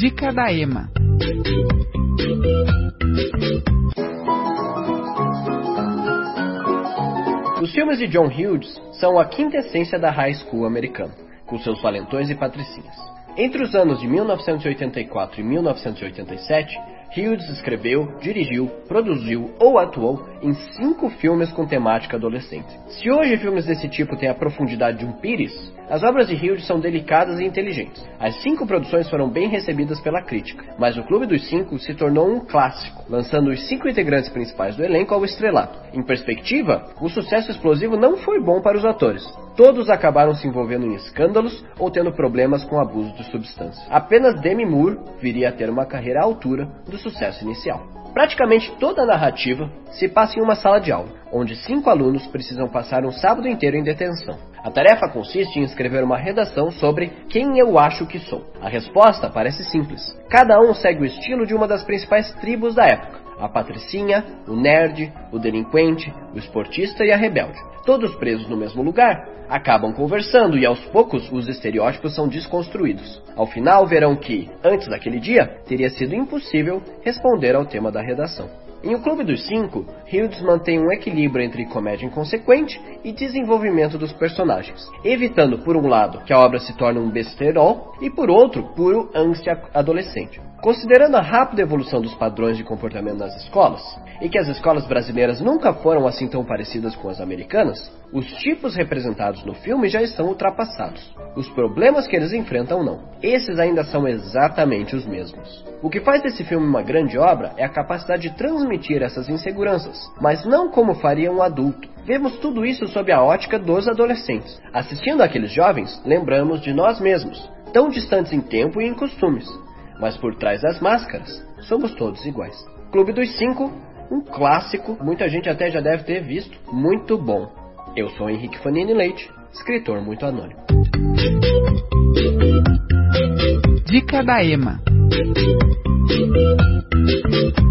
Dica da Ema. Os filmes de John Hughes são a quintessência da high school americana, com seus valentões e patricinhas. Entre os anos de 1984 e 1987, Hughes escreveu, dirigiu, produziu ou atuou em 5 filmes com temática adolescente. Se hoje filmes desse tipo têm a profundidade de um Pires, as obras de Hughes são delicadas e inteligentes. As 5 produções foram bem recebidas pela crítica, mas o Clube dos 5 se tornou um clássico, lançando os 5 integrantes principais do elenco ao estrelato. Em perspectiva, o sucesso explosivo não foi bom para os atores. Todos acabaram se envolvendo em escândalos ou tendo problemas com abuso de substâncias. Apenas Demi Moore viria a ter uma carreira à altura do sucesso inicial. Praticamente toda a narrativa se passa em uma sala de aula, onde 5 alunos precisam passar um sábado inteiro em detenção. A tarefa consiste em escrever uma redação sobre quem eu acho que sou. A resposta parece simples. Cada um segue o estilo de uma das principais tribos da época: a patricinha, o nerd, o delinquente, o esportista e a rebelde. Todos presos no mesmo lugar, acabam conversando e aos poucos os estereótipos são desconstruídos. Ao final verão que, antes daquele dia, teria sido impossível responder ao tema da redação. Em O Clube dos 5, Hughes mantém um equilíbrio entre comédia inconsequente e desenvolvimento dos personagens, evitando por um lado que a obra se torne um besterol e por outro, puro ânsia adolescente. Considerando a rápida evolução dos padrões de comportamento nas escolas, e que as escolas brasileiras nunca foram assim tão parecidas com as americanas, os tipos representados no filme já estão ultrapassados. Os problemas que eles enfrentam não. Esses ainda são exatamente os mesmos. O que faz desse filme uma grande obra é a capacidade de transmitir essas inseguranças, mas não como faria um adulto. Vemos tudo isso sob a ótica dos adolescentes. Assistindo àqueles jovens, lembramos de nós mesmos, tão distantes em tempo e em costumes. Mas por trás das máscaras, somos todos iguais. Clube dos 5, um clássico, muita gente até já deve ter visto, muito bom. Eu sou Henrique Fanini Leite, escritor muito anônimo. Dica da Ema.